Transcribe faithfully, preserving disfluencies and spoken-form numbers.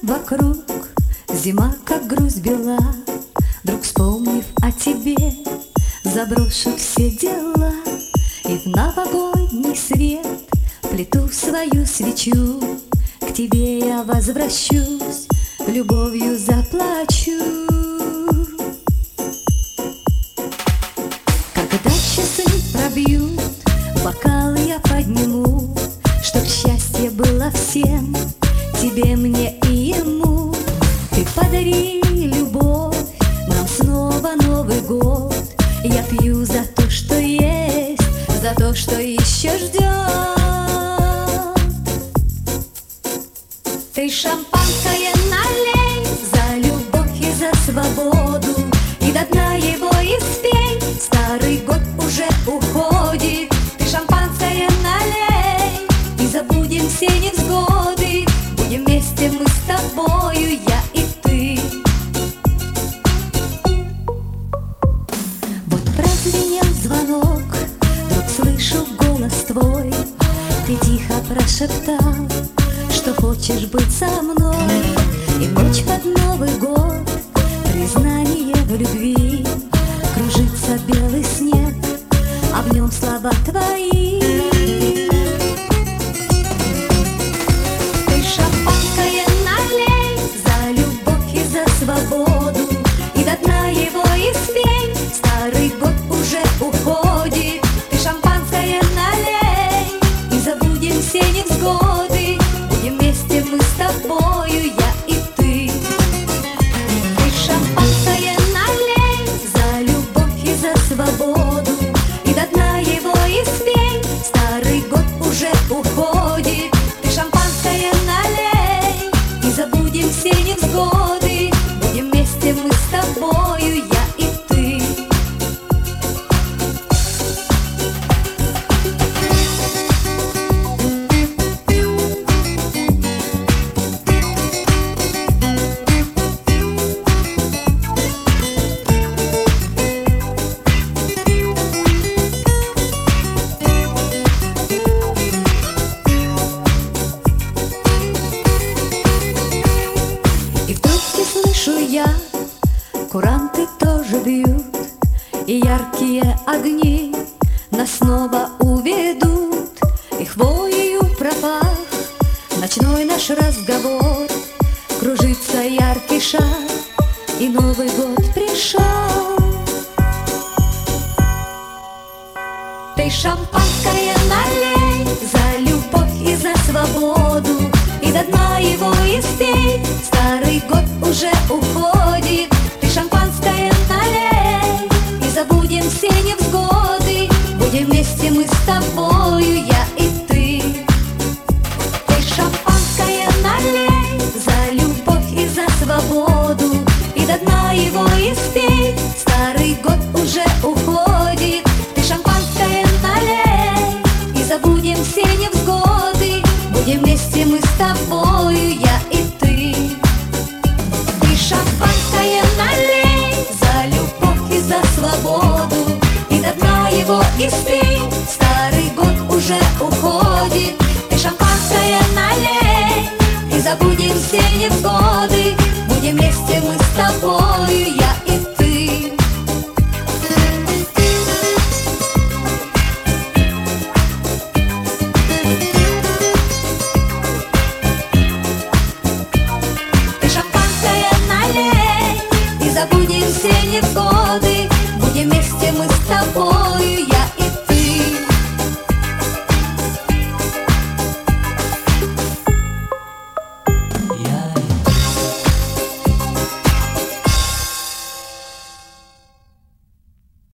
вокруг, зима как грусть бела. Вдруг вспомнив о тебе, заброшу все дела и в новогодний свет плету свою свечу. К тебе я возвращусь, любовью заплачу. Когда часы пробьют, бокалы я подниму, чтоб счастье было всем, тебе, мне и ему. Ты подари любовь, нам снова Новый год. Я пью за то, что есть, за то, что еще ждет. Ты шампанское налей за любовь и за свободу, и до дна его испей, старый год уже уходит. Ты шампанское налей, и забудем все невзгоды, будем вместе мы с тобою, я и ты. Вот прозвенел звонок, вдруг слышу голос твой. Ты тихо прошептал, что хочешь быть со мной. И ночь под Новый год, признание в любви, кружится белый снег, а в нем слова твои. Ты шампанское налей за любовь и за свободу, и до дна его испей, старый год уже уходит. Ты шампанское налей, и забудем все невзгоды, будем вместе мы с тобою, я и ты. Ты шампанское налей за любовь и за свободу, и до дна его испей, старый год уже уходит. Ты шампанское налей, и забудем все невзгоды, будем вместе мы с тобою, я и ты. И вдруг не слышу я, куранты тоже бьют, и яркие огни нас снова уведут. И хвоею пропах ночной наш разговор, кружится яркий шар, и Новый год пришел. Ты шампанское налей за любовь и за свободу, и до дна его испей, старый год уже уходит. Ты шампанское налей, и забудем все невзгоды, будем вместе мы с тобою, я и ты. Ты шампанское налей за любовь и за свободу, и до дна его испей, старый год уже уходит. Ты шампанское налей, и забудем все невзгоды, будем вместе мы с тобою, я и ты. Ты шампанское налей за любовь и за свободу, и до дна его испей, старый год уже уходит. Ты шампанское налей, и забудем все невзгоды, будем вместе мы с тобою, я и ты. Ты шампанское налей, и забудем все невзгоды, будем вместе мы с тобой.